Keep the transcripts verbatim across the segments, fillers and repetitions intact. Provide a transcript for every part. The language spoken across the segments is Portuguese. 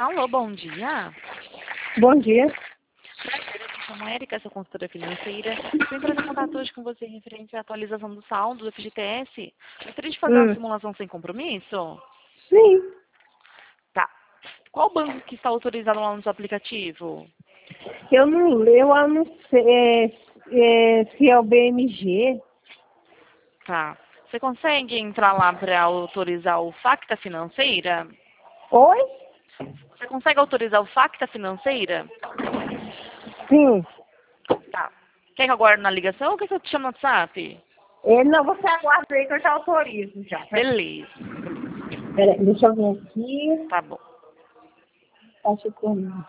Alô, bom dia. Bom dia. Prazer, eu me chamo Érica, sou consultora financeira. Estou entrando em contato hoje com você referente à atualização do saldo do F G T S. Gostaria de fazer Hum. uma simulação sem compromisso? Sim. Tá. Qual banco que está autorizado lá no seu aplicativo? Eu não, eu não sei é, é, se é o B M G. Tá. Você consegue entrar lá para autorizar o Facta Financeira? Oi? Você consegue autorizar o Facta Financeira? Sim. Tá. Quer que eu aguarde na ligação ou quer que eu te chame no WhatsApp? É, não, você aguarda aí que eu já autorizo já. Beleza. Peraí, deixa eu ver aqui. Tá bom. Acho que não.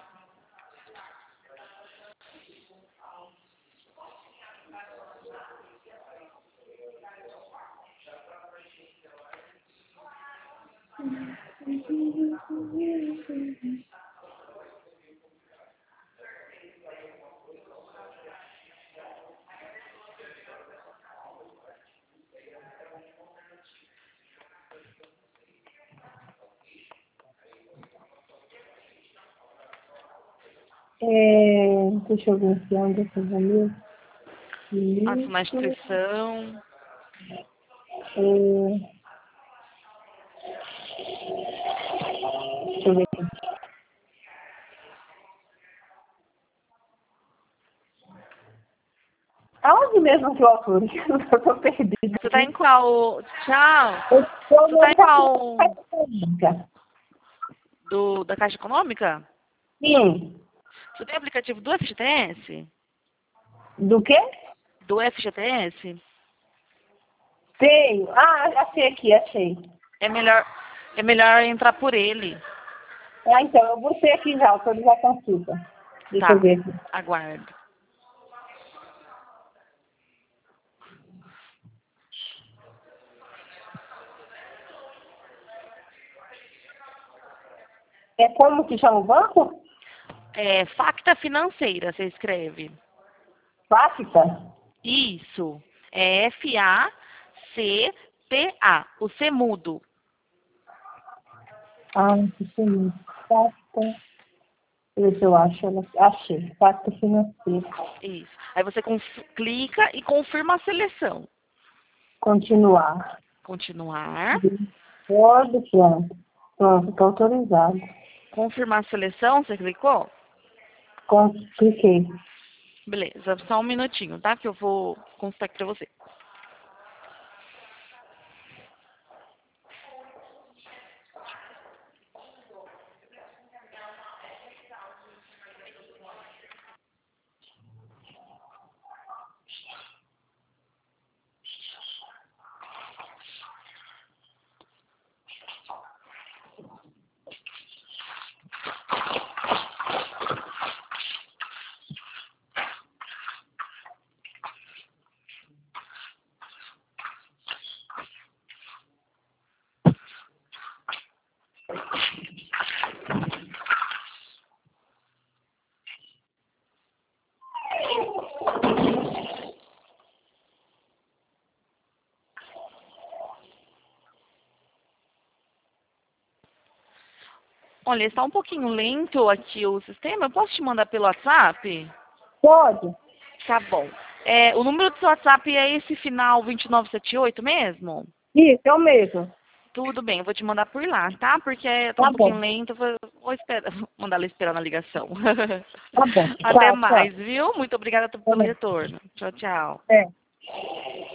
É, deixa eu ver aqui onde eu vou mesmo. Assinar a Isso. instituição. É, deixa eu ver aqui. Aonde mesmo que eu autorizo? Eu tô perdida. Você tá em qual? Tchau. Eu tô Você no tá em qual? aplicativo. Do, da Caixa Econômica? Sim. Você tem aplicativo do F G T S? Do quê? Do F G T S? Tenho. Ah, achei aqui, achei. É melhor, é melhor entrar por ele. Ah, então, eu botei aqui já, autorizar a consulta. Deixa eu Tá. ver aqui. Aguardo. É como que chama o banco? É Facta Financeira, você escreve. Facta? Isso. É F A C T A. O C mudo. Ah, que sim. Facta. Deixa eu ver se eu acho. ela- Achei. Facta financeira. Isso. Aí você conf- clica e confirma a seleção. Continuar. Continuar. Pode, pronto. Pronto, está autorizado. Confirmar a seleção, você clicou? Com... Cliquei. Beleza, só um minutinho, tá? Que eu vou consultar aqui pra você. Olha, está um pouquinho lento aqui o sistema. Eu posso te mandar pelo WhatsApp? Pode? Tá bom. É, o número do seu WhatsApp é esse final vinte e nove setenta e oito mesmo? Isso, é o mesmo. Tudo bem, eu vou te mandar por lá, tá? Porque tá Tá um pouquinho bom. lento, eu vou, vou esperar, vou mandar ela esperar na ligação. Tá bom. Até Tchau, tchau. mais, viu? Muito obrigada Tá pelo bom. retorno. Tchau, tchau. É.